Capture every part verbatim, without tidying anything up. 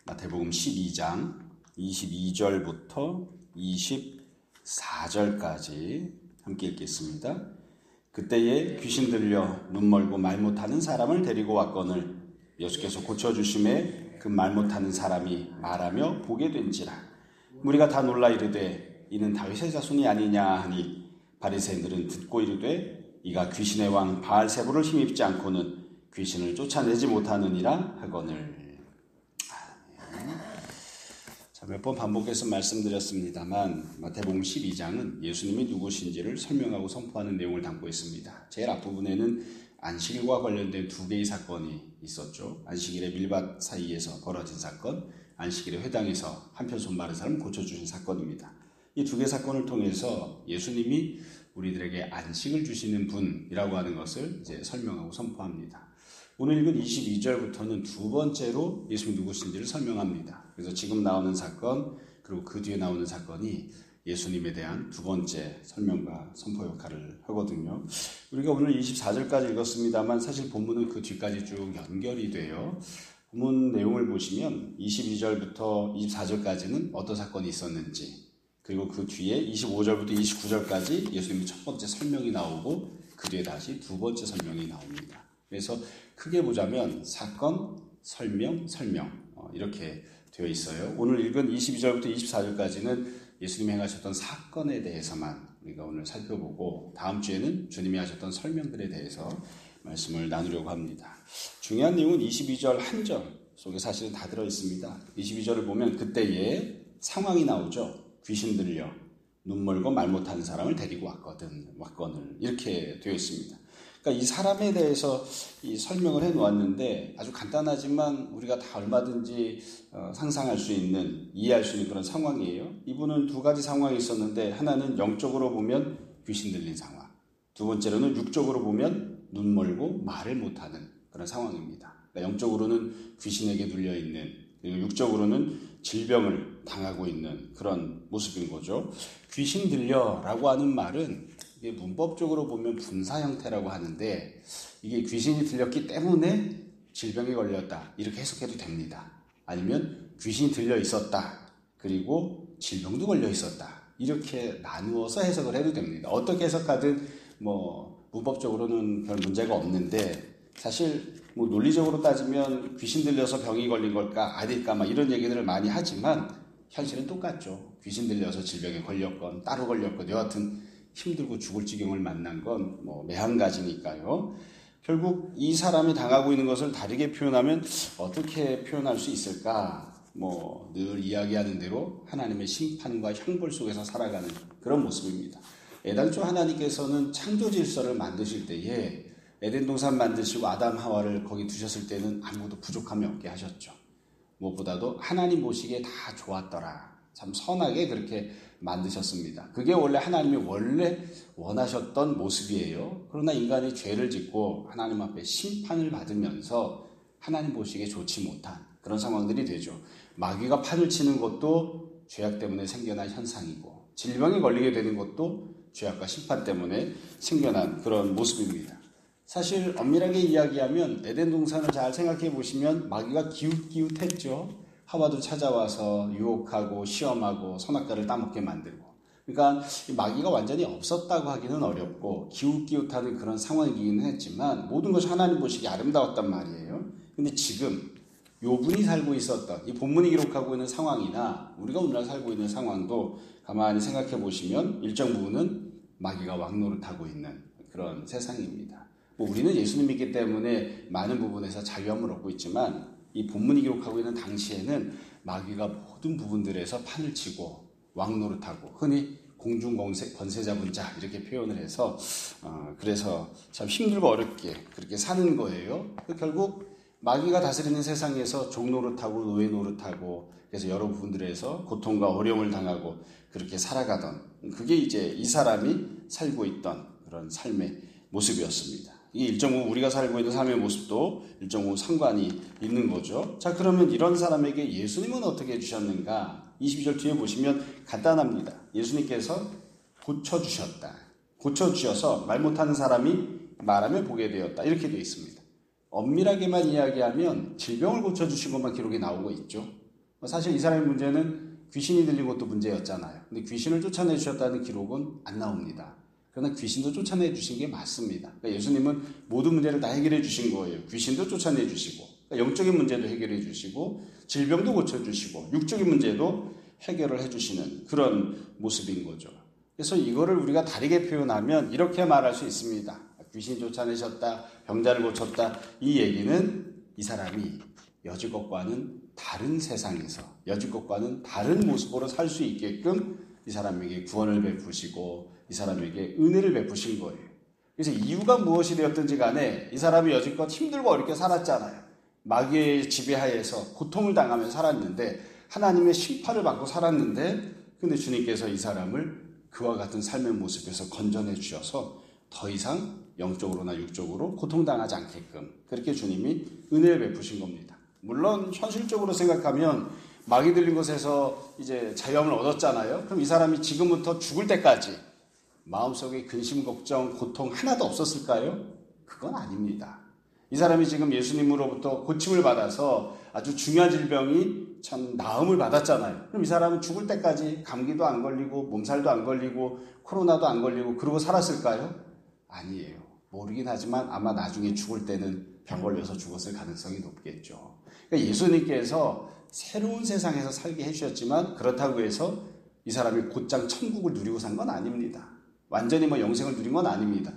마태복음 십이 장 이십이 절부터 이십사 절까지 함께 읽겠습니다. 그때에 귀신 들려 눈 멀고 말 못하는 사람을 데리고 왔거늘 예수께서 고쳐주심에 그 말 못하는 사람이 말하며 보게 된지라. 무리가 다 놀라 이르되 이는 다윗의 자손이 아니냐 하니 바리새인들은 듣고 이르되 이가 귀신의 왕 바알세불을 힘입지 않고는 귀신을 쫓아내지 못하느니라 하거늘. 몇 번 반복해서 말씀드렸습니다만 마태복음 십이 장은 예수님이 누구신지를 설명하고 선포하는 내용을 담고 있습니다. 제일 앞부분에는 안식일과 관련된 두 개의 사건이 있었죠. 안식일의 밀밭 사이에서 벌어진 사건, 안식일의 회당에서 한편 손 마른 사람 고쳐주신 사건입니다. 이 두 개의 사건을 통해서 예수님이 우리들에게 안식을 주시는 분이라고 하는 것을 이제 설명하고 선포합니다. 오늘 읽은 이십이 절부터는 두 번째로 예수님이 누구신지를 설명합니다. 그래서 지금 나오는 사건 그리고 그 뒤에 나오는 사건이 예수님에 대한 두 번째 설명과 선포 역할을 하거든요. 우리가 오늘 이십사 절까지 읽었습니다만 사실 본문은 그 뒤까지 쭉 연결이 돼요. 본문 내용을 보시면 이십이 절부터 이십사 절까지는 어떤 사건이 있었는지, 그리고 그 뒤에 이십오 절부터 이십구 절까지 예수님의 첫 번째 설명이 나오고 그 뒤에 다시 두 번째 설명이 나옵니다. 그래서 크게 보자면 사건, 설명, 설명 어, 이렇게 되어 있어요. 오늘 읽은 이십이 절부터 이십사 절까지는 예수님이 행하셨던 사건에 대해서만 우리가 오늘 살펴보고 다음 주에는 주님이 하셨던 설명들에 대해서 말씀을 나누려고 합니다. 중요한 내용은 이십이 절 한 절 속에 사실은 다 들어있습니다. 이십이 절을 보면 그때에 상황이 나오죠. 귀신 들려 눈 멀고 말 못하는 사람을 데리고 왔거든, 왔거늘 이렇게 되어 있습니다. 그러니까 이 사람에 대해서 이 설명을 해 놓았는데 아주 간단하지만 우리가 다 얼마든지 어, 상상할 수 있는, 이해할 수 있는 그런 상황이에요. 이분은 두 가지 상황이 있었는데 하나는 영적으로 보면 귀신 들린 상황, 두 번째로는 육적으로 보면 눈 멀고 말을 못하는 그런 상황입니다. 그러니까 영적으로는 귀신에게 눌려 있는, 그리고 육적으로는 질병을 당하고 있는 그런 모습인 거죠. 귀신 들려라고 하는 말은 이게 문법적으로 보면 분사 형태라고 하는데 이게 귀신이 들렸기 때문에 질병에 걸렸다 이렇게 해석해도 됩니다. 아니면 귀신이 들려 있었다 그리고 질병도 걸려 있었다 이렇게 나누어서 해석을 해도 됩니다. 어떻게 해석하든 뭐 문법적으로는 별 문제가 없는데 사실 뭐 논리적으로 따지면 귀신 들려서 병이 걸린 걸까 아닐까 막 이런 얘기들을 많이 하지만 현실은 똑같죠. 귀신 들려서 질병에 걸렸건 따로 걸렸건 여하튼 힘들고 죽을 지경을 만난 건 뭐 매한가지니까요. 결국 이 사람이 당하고 있는 것을 다르게 표현하면 어떻게 표현할 수 있을까? 뭐 늘 이야기하는 대로 하나님의 심판과 형벌 속에서 살아가는 그런 모습입니다. 애당초 하나님께서는 창조 질서를 만드실 때에 에덴 동산 만드시고 아담 하와를 거기 두셨을 때는 아무것도 부족함이 없게 하셨죠. 무엇보다도 하나님 보시기에 다 좋았더라. 참 선하게 그렇게 만드셨습니다. 그게 원래 하나님이 원래 원하셨던 모습이에요. 그러나 인간이 죄를 짓고 하나님 앞에 심판을 받으면서 하나님 보시기에 좋지 못한 그런 상황들이 되죠. 마귀가 판을 치는 것도 죄악 때문에 생겨난 현상이고 질병에 걸리게 되는 것도 죄악과 심판 때문에 생겨난 그런 모습입니다. 사실 엄밀하게 이야기하면 에덴 동산을 잘 생각해 보시면 마귀가 기웃기웃했죠. 하와도 찾아와서 유혹하고 시험하고 선악과를 따먹게 만들고, 그러니까 마귀가 완전히 없었다고 하기는 어렵고 기웃기웃하는 그런 상황이기는 했지만 모든 것이 하나님 보시기에 아름다웠단 말이에요. 근데 지금 욥이 살고 있었던 이 본문이 기록하고 있는 상황이나 우리가 오늘날 살고 있는 상황도 가만히 생각해 보시면 일정 부분은 마귀가 왕노릇하고 있는 그런 세상입니다. 뭐 우리는 예수님 믿기 때문에 많은 부분에서 자유함을 얻고 있지만 이 본문이 기록하고 있는 당시에는 마귀가 모든 부분들에서 판을 치고 왕노릇하고 흔히 공중 권세 잡은 자 이렇게 표현을 해서 어, 그래서 참 힘들고 어렵게 그렇게 사는 거예요. 결국 마귀가 다스리는 세상에서 종노릇하고 노예 노릇하고 그래서 여러 부분들에서 고통과 어려움을 당하고 그렇게 살아가던 그게 이제 이 사람이 살고 있던 그런 삶의 모습이었습니다. 이 일정 부분 우리가 살고 있는 삶의 모습도 일정 부분 상관이 있는 거죠. 자, 그러면 이런 사람에게 예수님은 어떻게 해주셨는가? 이십이 절 뒤에 보시면 간단합니다. 예수님께서 고쳐주셨다. 고쳐주셔서 말 못하는 사람이 말하며 보게 되었다. 이렇게 되어 있습니다. 엄밀하게만 이야기하면 질병을 고쳐주신 것만 기록에 나오고 있죠. 사실 이 사람의 문제는 귀신이 들린 것도 문제였잖아요. 근데 귀신을 쫓아내 주셨다는 기록은 안 나옵니다. 그러나 귀신도 쫓아내 주신 게 맞습니다. 그러니까 예수님은 모든 문제를 다 해결해 주신 거예요. 귀신도 쫓아내 주시고, 그러니까 영적인 문제도 해결해 주시고, 질병도 고쳐주시고, 육적인 문제도 해결을 해주시는 그런 모습인 거죠. 그래서 이거를 우리가 다르게 표현하면 이렇게 말할 수 있습니다. 귀신 쫓아내셨다, 병자를 고쳤다. 이 얘기는 이 사람이 여지것과는 다른 세상에서, 여지것과는 다른 모습으로 살 수 있게끔 이 사람에게 구원을 베푸시고 이 사람에게 은혜를 베푸신 거예요. 그래서 이유가 무엇이 되었든지 간에 이 사람이 여지껏 힘들고 어렵게 살았잖아요. 마귀의 지배하에서 고통을 당하며 살았는데, 하나님의 심판을 받고 살았는데, 근데 주님께서 이 사람을 그와 같은 삶의 모습에서 건져내 주셔서 더 이상 영적으로나 육적으로 고통당하지 않게끔 그렇게 주님이 은혜를 베푸신 겁니다. 물론 현실적으로 생각하면 마귀 들린 곳에서 이제 자유함을 얻었잖아요. 그럼 이 사람이 지금부터 죽을 때까지 마음속에 근심, 걱정, 고통 하나도 없었을까요? 그건 아닙니다. 이 사람이 지금 예수님으로부터 고침을 받아서 아주 중요한 질병이 참 나음을 받았잖아요. 그럼 이 사람은 죽을 때까지 감기도 안 걸리고 몸살도 안 걸리고 코로나도 안 걸리고 그러고 살았을까요? 아니에요. 모르긴 하지만 아마 나중에 죽을 때는 병 걸려서 죽었을 가능성이 높겠죠. 그러니까 예수님께서 새로운 세상에서 살게 해주셨지만 그렇다고 해서 이 사람이 곧장 천국을 누리고 산 건 아닙니다. 완전히 뭐 영생을 누린 건 아닙니다.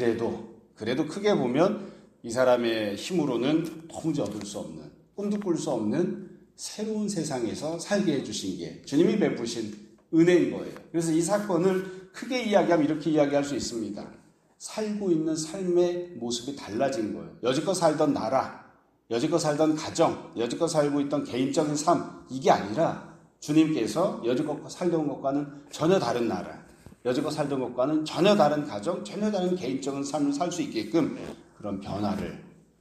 그래도 그래도 크게 보면 이 사람의 힘으로는 도무지 얻을 수 없는, 꿈도 꿀 수 없는 새로운 세상에서 살게 해주신 게 주님이 베푸신 은혜인 거예요. 그래서 이 사건을 크게 이야기하면 이렇게 이야기할 수 있습니다. 살고 있는 삶의 모습이 달라진 거예요. 여지껏 살던 나라, 여지껏 살던 가정, 여지껏 살고 있던 개인적인 삶, 이게 아니라 주님께서 여지껏 살던 것과는 전혀 다른 나라, 여지껏 살던 것과는 전혀 다른 가정, 전혀 다른 개인적인 삶을 살 수 있게끔 그런 변화를,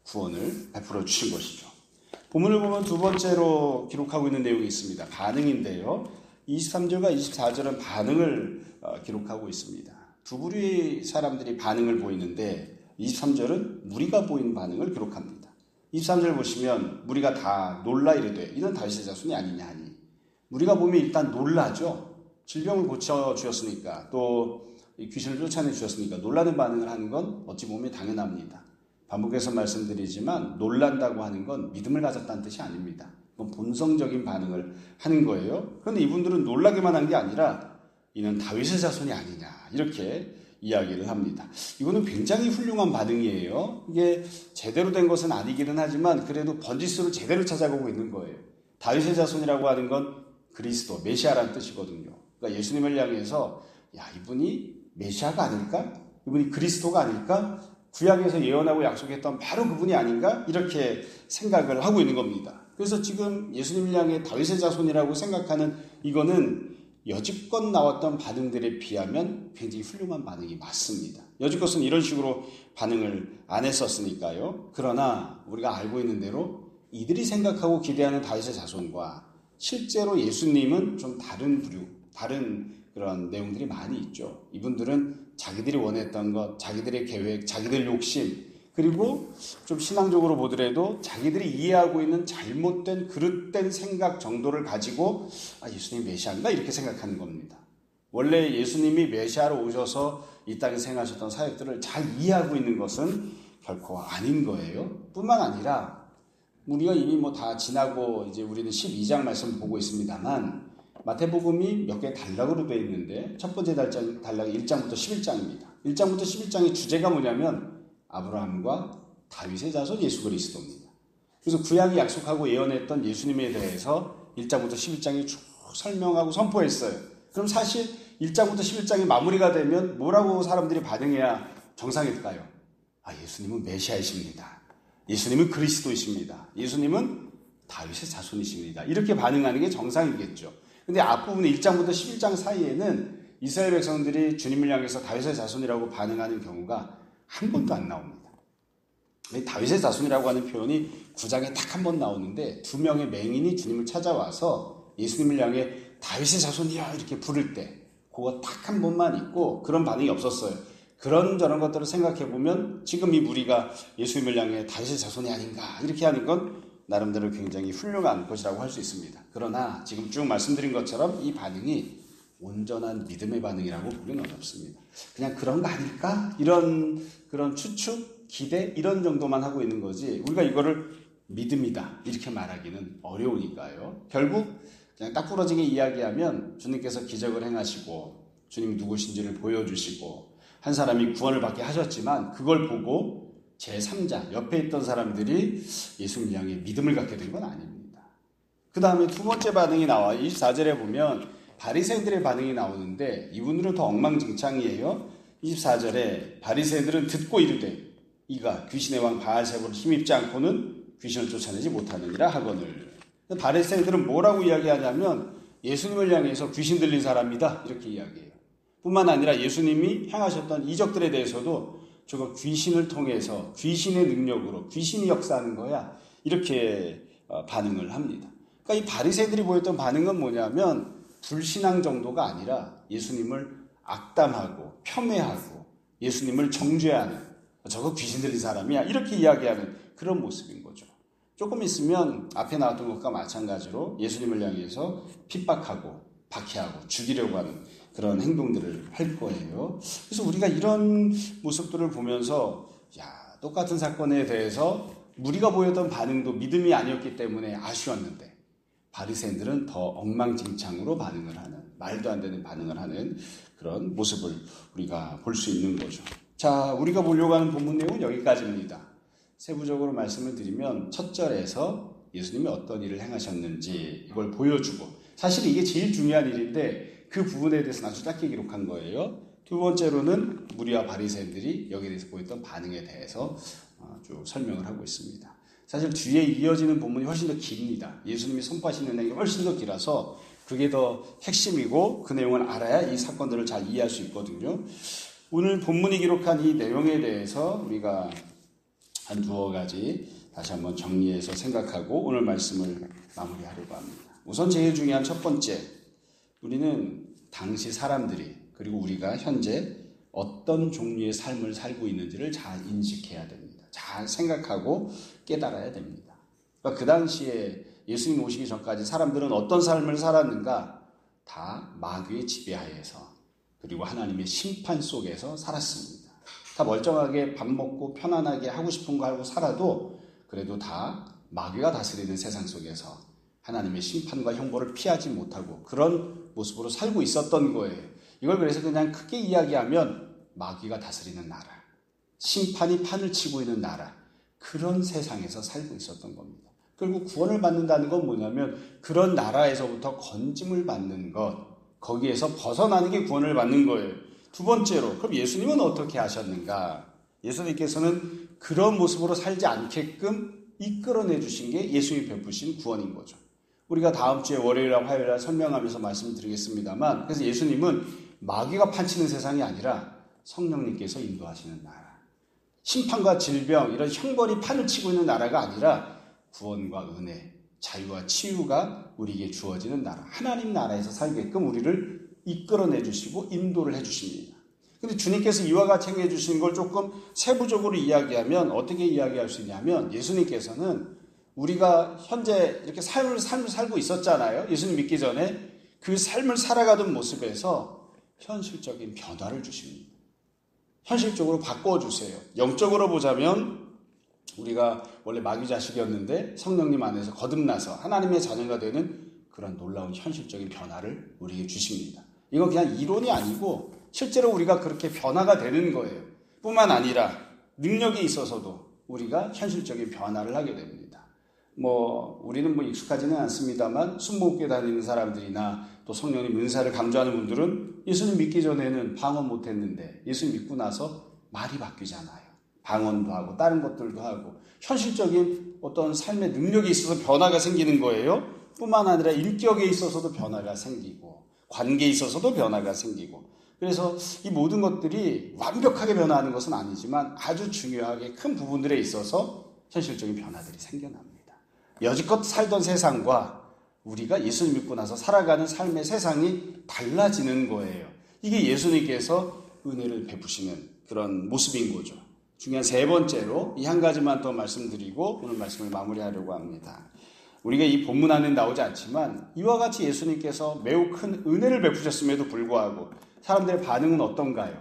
구원을 베풀어 주신 것이죠. 본문을 보면 두 번째로 기록하고 있는 내용이 있습니다. 반응인데요. 이십삼 절과 이십사 절은 반응을 기록하고 있습니다. 두 부류의 사람들이 반응을 보이는데 이십삼 절은 무리가 보이는 반응을 기록합니다. 이십삼 절 보시면 무리가 다 놀라 이르되 이는 다윗의 자손이 아니냐 하니, 무리가 보면 일단 놀라죠. 질병을 고쳐주셨으니까, 또 귀신을 쫓아내 주셨으니까 놀라는 반응을 하는 건 어찌 보면 당연합니다. 반복해서 말씀드리지만 놀란다고 하는 건 믿음을 가졌다는 뜻이 아닙니다. 그건 본성적인 반응을 하는 거예요. 그런데 이분들은 놀라기만 한 게 아니라 이는 다윗의 자손이 아니냐 이렇게 이야기를 합니다. 이거는 굉장히 훌륭한 반응이에요. 이게 제대로 된 것은 아니기는 하지만 그래도 번지수를 제대로 찾아보고 있는 거예요. 다윗의 자손이라고 하는 건 그리스도, 메시아라는 뜻이거든요. 그러니까 예수님을 향해서 야, 이분이 메시아가 아닐까? 이분이 그리스도가 아닐까? 구약에서 예언하고 약속했던 바로 그분이 아닌가? 이렇게 생각을 하고 있는 겁니다. 그래서 지금 예수님을 향해 다윗의 자손이라고 생각하는 이거는 여지껏 나왔던 반응들에 비하면 굉장히 훌륭한 반응이 맞습니다. 여지껏은 이런 식으로 반응을 안 했었으니까요. 그러나 우리가 알고 있는 대로 이들이 생각하고 기대하는 다윗의 자손과 실제로 예수님은 좀 다른 부류, 다른 그런 내용들이 많이 있죠. 이분들은 자기들이 원했던 것, 자기들의 계획, 자기들 욕심, 그리고 좀 신앙적으로 보더라도 자기들이 이해하고 있는 잘못된 그릇된 생각 정도를 가지고 아, 예수님이 메시아인가? 이렇게 생각하는 겁니다. 원래 예수님이 메시아로 오셔서 이 땅에 생하셨던 사역들을 잘 이해하고 있는 것은 결코 아닌 거예요. 뿐만 아니라 우리가 이미 뭐 다 지나고 이제 우리는 십이 장 말씀 보고 있습니다만 마태복음이 몇 개 단락으로 되어 있는데 첫 번째 단락, 단락이 일 장부터 십일 장입니다. 일 장부터 십일 장의 주제가 뭐냐면 아브라함과 다윗의 자손 예수 그리스도입니다. 그래서 구약이 약속하고 예언했던 예수님에 대해서 일 장부터 십일 장이 쭉 설명하고 선포했어요. 그럼 사실 일 장부터 십일 장이 마무리가 되면 뭐라고 사람들이 반응해야 정상일까요? 아, 예수님은 메시아이십니다. 예수님은 그리스도이십니다. 예수님은 다윗의 자손이십니다. 이렇게 반응하는 게 정상이겠죠. 근데 앞부분의 일 장부터 십일 장 사이에는 이스라엘 백성들이 주님을 향해서 다윗의 자손이라고 반응하는 경우가 한 번도 안 나옵니다. 다윗의 자손이라고 하는 표현이 구 장에 딱 한 번 나오는데 두 명의 맹인이 주님을 찾아와서 예수님을 향해 다윗의 자손이야 이렇게 부를 때 그거 딱 한 번만 있고 그런 반응이 없었어요. 그런 저런 것들을 생각해 보면 지금 이 무리가 예수님을 향해 다윗의 자손이 아닌가 이렇게 하는 건 나름대로 굉장히 훌륭한 것이라고 할 수 있습니다. 그러나 지금 쭉 말씀드린 것처럼 이 반응이 온전한 믿음의 반응이라고 보기는 어렵습니다. 그냥 그런 거 아닐까? 이런 그런 추측, 기대 이런 정도만 하고 있는 거지 우리가 이거를 믿음이다 이렇게 말하기는 어려우니까요. 결국 그냥 딱 부러지게 이야기하면 주님께서 기적을 행하시고 주님이 누구신지를 보여주시고 한 사람이 구원을 받게 하셨지만 그걸 보고 제삼자 옆에 있던 사람들이 예수님을 향해 믿음을 갖게 된 건 아닙니다. 그 다음에 두 번째 반응이 나와 이십사 절에 보면 바리새인들의 반응이 나오는데 이분들은 더 엉망진창이에요. 이십사 절에 바리새인들은 듣고 이르되 이가 귀신의 왕 바알세불을 힘입지 않고는 귀신을 쫓아내지 못하느니라 하거늘. 바리새인들은 뭐라고 이야기하냐면 예수님을 향해서 귀신 들린 사람이다 이렇게 이야기해요. 뿐만 아니라 예수님이 행하셨던 이적들에 대해서도 저거 귀신을 통해서 귀신의 능력으로 귀신이 역사하는 거야 이렇게 반응을 합니다. 그러니까 이 바리새인들이 보였던 반응은 뭐냐면 불신앙 정도가 아니라 예수님을 악담하고 폄훼하고 예수님을 정죄하는 저거 귀신 들린 사람이야 이렇게 이야기하는 그런 모습인 거죠. 조금 있으면 앞에 나왔던 것과 마찬가지로 예수님을 향해서 핍박하고 박해하고 죽이려고 하는 그런 행동들을 할 거예요. 그래서 우리가 이런 모습들을 보면서 야 똑같은 사건에 대해서 우리가 보였던 반응도 믿음이 아니었기 때문에 아쉬웠는데 바리새인들은 더 엉망진창으로 반응을 하는 말도 안 되는 반응을 하는 그런 모습을 우리가 볼 수 있는 거죠. 자, 우리가 보려고 하는 본문 내용은 여기까지입니다. 세부적으로 말씀을 드리면 첫 절에서 예수님이 어떤 일을 행하셨는지 이걸 보여주고 사실 이게 제일 중요한 일인데 그 부분에 대해서 아주 짧게 기록한 거예요. 두 번째로는 무리와 바리새인들이 여기에 대해서 보였던 반응에 대해서 쭉 설명을 하고 있습니다. 사실 뒤에 이어지는 본문이 훨씬 더 깁니다. 예수님이 선포하시는 내용이 훨씬 더 길어서 그게 더 핵심이고 그 내용을 알아야 이 사건들을 잘 이해할 수 있거든요. 오늘 본문이 기록한 이 내용에 대해서 우리가 한 두어 가지 다시 한번 정리해서 생각하고 오늘 말씀을 마무리하려고 합니다. 우선 제일 중요한 첫 번째, 우리는 당시 사람들이 그리고 우리가 현재 어떤 종류의 삶을 살고 있는지를 잘 인식해야 됩니다. 잘 생각하고 깨달아야 됩니다. 그러니까 그 당시에 예수님 오시기 전까지 사람들은 어떤 삶을 살았는가? 다 마귀의 지배하에서 그리고 하나님의 심판 속에서 살았습니다. 다 멀쩡하게 밥 먹고 편안하게 하고 싶은 거 하고 살아도 그래도 다 마귀가 다스리는 세상 속에서 하나님의 심판과 형벌을 피하지 못하고 그런 모습으로 살고 있었던 거예요. 이걸 그래서 그냥 크게 이야기하면 마귀가 다스리는 나라, 심판이 판을 치고 있는 나라, 그런 세상에서 살고 있었던 겁니다. 결국 구원을 받는다는 건 뭐냐면 그런 나라에서부터 건짐을 받는 것, 거기에서 벗어나는 게 구원을 받는 거예요. 두 번째로, 그럼 예수님은 어떻게 하셨는가? 예수님께서는 그런 모습으로 살지 않게끔 이끌어내 주신 게 예수님이 베푸신 구원인 거죠. 우리가 다음 주에 월요일이랑 화요일날 설명하면서 말씀드리겠습니다만, 그래서 예수님은 마귀가 판치는 세상이 아니라 성령님께서 인도하시는 나라, 심판과 질병 이런 형벌이 판을 치고 있는 나라가 아니라 구원과 은혜, 자유와 치유가 우리에게 주어지는 나라, 하나님 나라에서 살게끔 우리를 이끌어내 주시고 인도를 해 주십니다. 근데 주님께서 이와 같이 행해 주신 걸 조금 세부적으로 이야기하면 어떻게 이야기할 수 있냐면 예수님께서는 우리가 현재 이렇게 삶을, 삶을 살고 있었잖아요. 예수님 믿기 전에 그 삶을 살아가던 모습에서 현실적인 변화를 주십니다. 현실적으로 바꿔주세요. 영적으로 보자면 우리가 원래 마귀 자식이었는데 성령님 안에서 거듭나서 하나님의 자녀가 되는 그런 놀라운 현실적인 변화를 우리에게 주십니다. 이건 그냥 이론이 아니고 실제로 우리가 그렇게 변화가 되는 거예요. 뿐만 아니라 능력이 있어서도 우리가 현실적인 변화를 하게 됩니다. 뭐 우리는 뭐 익숙하지는 않습니다만 숨목에 다니는 사람들이나 또 성령님 은사를 강조하는 분들은 예수님 믿기 전에는 방언 못했는데 예수님 믿고 나서 말이 바뀌잖아요. 방언도 하고 다른 것들도 하고 현실적인 어떤 삶의 능력이 있어서 변화가 생기는 거예요. 뿐만 아니라 인격에 있어서도 변화가 생기고 관계에 있어서도 변화가 생기고 그래서 이 모든 것들이 완벽하게 변화하는 것은 아니지만 아주 중요하게 큰 부분들에 있어서 현실적인 변화들이 생겨납니다. 여지껏 살던 세상과 우리가 예수를 믿고 나서 살아가는 삶의 세상이 달라지는 거예요. 이게 예수님께서 은혜를 베푸시는 그런 모습인 거죠. 중요한 세 번째로 이 한 가지만 더 말씀드리고 오늘 말씀을 마무리하려고 합니다. 우리가 이 본문 안에 나오지 않지만 이와 같이 예수님께서 매우 큰 은혜를 베푸셨음에도 불구하고 사람들의 반응은 어떤가요?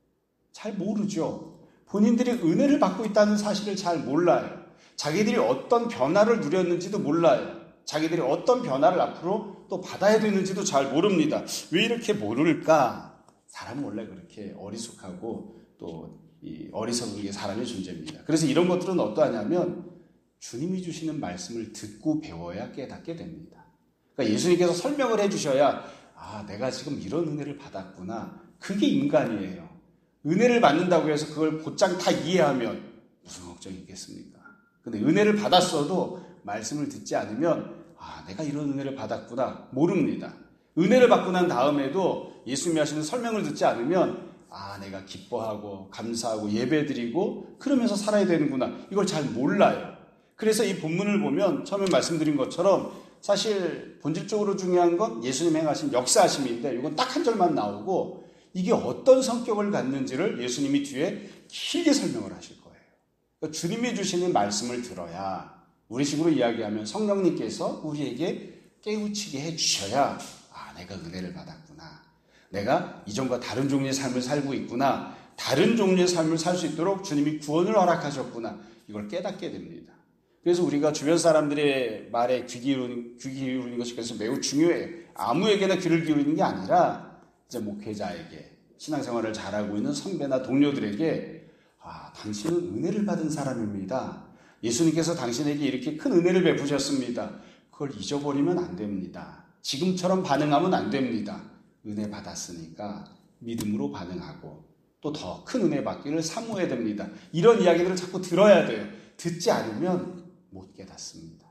잘 모르죠. 본인들이 은혜를 받고 있다는 사실을 잘 몰라요. 자기들이 어떤 변화를 누렸는지도 몰라요. 자기들이 어떤 변화를 앞으로 또 받아야 되는지도 잘 모릅니다. 왜 이렇게 모를까? 사람은 원래 그렇게 어리숙하고 또 이 어리석은 게 사람의 존재입니다. 그래서 이런 것들은 어떠하냐면 주님이 주시는 말씀을 듣고 배워야 깨닫게 됩니다. 그러니까 예수님께서 설명을 해주셔야 아, 내가 지금 이런 은혜를 받았구나. 그게 인간이에요. 은혜를 받는다고 해서 그걸 곧장 다 이해하면 무슨 걱정이 있겠습니까? 근데 은혜를 받았어도 말씀을 듣지 않으면 아, 내가 이런 은혜를 받았구나. 모릅니다. 은혜를 받고 난 다음에도 예수님이 하시는 설명을 듣지 않으면 아, 내가 기뻐하고 감사하고 예배드리고 그러면서 살아야 되는구나. 이걸 잘 몰라요. 그래서 이 본문을 보면 처음에 말씀드린 것처럼 사실 본질적으로 중요한 건 예수님 행하신 역사하심인데 이건 딱 한 절만 나오고 이게 어떤 성격을 갖는지를 예수님이 뒤에 길게 설명을 하실 거예요. 그러니까 주님이 주시는 말씀을 들어야 우리 식으로 이야기하면 성령님께서 우리에게 깨우치게 해주셔야 아, 내가 은혜를 받았구나. 내가 이전과 다른 종류의 삶을 살고 있구나. 다른 종류의 삶을 살 수 있도록 주님이 구원을 허락하셨구나. 이걸 깨닫게 됩니다. 그래서 우리가 주변 사람들의 말에 귀 기울이는, 귀 기울이는 것이 그래서 매우 중요해요. 아무에게나 귀를 기울이는 게 아니라 이제 목회자에게 신앙생활을 잘하고 있는 선배나 동료들에게 아, 당신은 은혜를 받은 사람입니다. 예수님께서 당신에게 이렇게 큰 은혜를 베푸셨습니다. 그걸 잊어버리면 안 됩니다. 지금처럼 반응하면 안 됩니다. 은혜 받았으니까 믿음으로 반응하고 또 더 큰 은혜 받기를 사모해야 됩니다. 이런 이야기들을 자꾸 들어야 돼요. 듣지 않으면 못 깨닫습니다.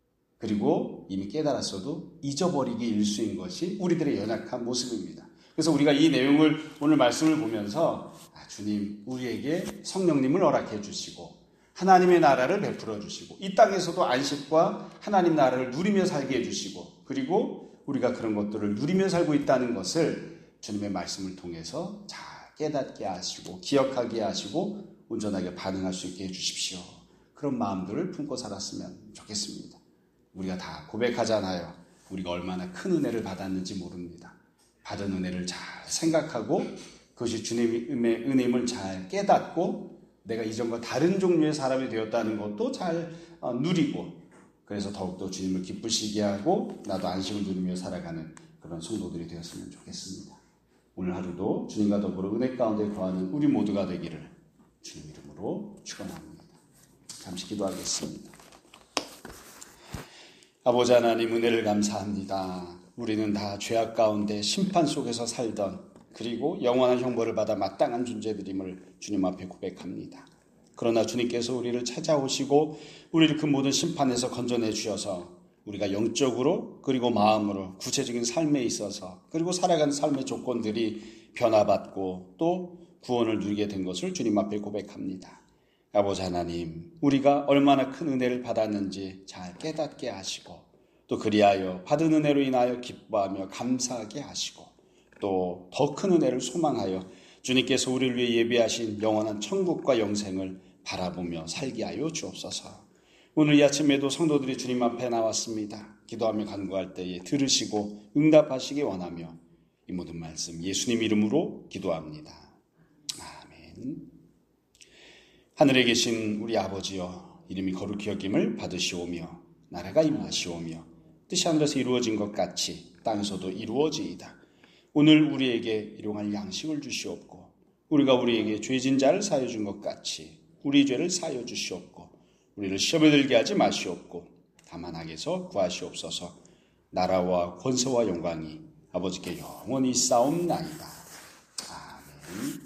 그리고 이미 깨달았어도 잊어버리기 일수인 것이 우리들의 연약한 모습입니다. 그래서 우리가 이 내용을 오늘 말씀을 보면서 아, 주님 우리에게 성령님을 허락해 주시고 하나님의 나라를 베풀어 주시고 이 땅에서도 안식과 하나님 나라를 누리며 살게 해주시고 그리고 우리가 그런 것들을 누리며 살고 있다는 것을 주님의 말씀을 통해서 잘 깨닫게 하시고 기억하게 하시고 온전하게 반응할 수 있게 해주십시오. 그런 마음들을 품고 살았으면 좋겠습니다. 우리가 다 고백하잖아요. 우리가 얼마나 큰 은혜를 받았는지 모릅니다. 받은 은혜를 잘 생각하고 그것이 주님의 은혜임을 잘 깨닫고 내가 이전과 다른 종류의 사람이 되었다는 것도 잘 누리고 그래서 더욱더 주님을 기쁘시게 하고 나도 안식을 누리며 살아가는 그런 성도들이 되었으면 좋겠습니다. 오늘 하루도 주님과 더불어 은혜 가운데 거하는 우리 모두가 되기를 주님 이름으로 축원합니다. 잠시 기도하겠습니다. 아버지 하나님 은혜를 감사합니다. 우리는 다 죄악 가운데 심판 속에서 살던 그리고 영원한 형벌을 받아 마땅한 존재들임을 주님 앞에 고백합니다. 그러나 주님께서 우리를 찾아오시고 우리를 그 모든 심판에서 건져내 주셔서 우리가 영적으로 그리고 마음으로 구체적인 삶에 있어서 그리고 살아가는 삶의 조건들이 변화받고 또 구원을 누리게 된 것을 주님 앞에 고백합니다. 아버지 하나님, 우리가 얼마나 큰 은혜를 받았는지 잘 깨닫게 하시고 또 그리하여 받은 은혜로 인하여 기뻐하며 감사하게 하시고 또 더 큰 은혜를 소망하여 주님께서 우리를 위해 예비하신 영원한 천국과 영생을 바라보며 살게 하여 주옵소서. 오늘 이 아침에도 성도들이 주님 앞에 나왔습니다. 기도하며 간구할 때에 들으시고 응답하시기 원하며 이 모든 말씀 예수님 이름으로 기도합니다. 아멘. 하늘에 계신 우리 아버지여, 이름이 거룩히 여김을 받으시오며 나라가 임하시오며 뜻이 하늘에서 이루어진 것 같이 땅에서도 이루어지이다. 오늘 우리에게 일용할 양식을 주시옵고 우리가 우리에게 죄진 자를 사하여 준 것 같이 우리 죄를 사하여 주시옵고 우리를 시험에 들게 하지 마시옵고 다만 악에서 구하시옵소서. 나라와 권세와 영광이 아버지께 영원히 싸움나이다. 아멘.